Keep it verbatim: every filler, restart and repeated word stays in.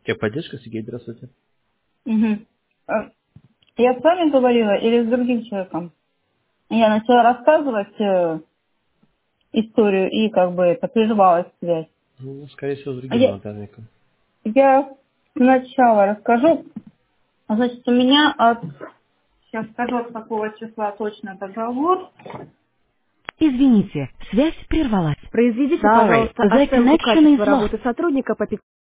Техподдержка, Сергей, здравствуйте. Мгм. Э, Я с вами говорила или с другим человеком? Я начала рассказывать э, историю и как бы это прервалась связь. Ну, скорее всего, с А другим Я, напарником. я сначала расскажу. Значит, у меня от... Сейчас скажу, от какого числа точно договор. Извините, связь прервалась. Произведите, Sorry, пожалуйста, the оценку connection is качества lost. работы сотрудника по